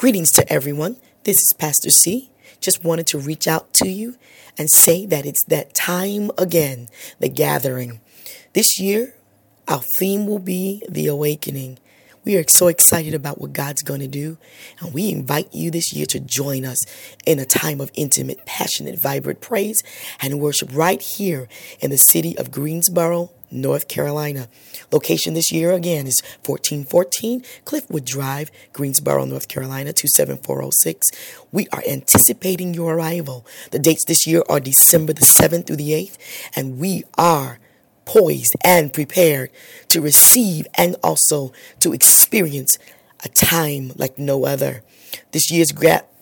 Greetings to everyone. This is Pastor C. Just wanted to reach out to you and say that it's that time again, the gathering. This year, our theme will be the awakening. We are so excited about what God's going to do, and we invite you this year to join us in a time of intimate, passionate, vibrant praise and worship right here in the city of Greensboro, North Carolina. Location this year again is 1414 Cliffwood Drive, Greensboro, North Carolina, 27406. We are anticipating your arrival. The dates this year are December the 7th through the 8th, and we are poised and prepared to receive and also to experience a time like no other. This year's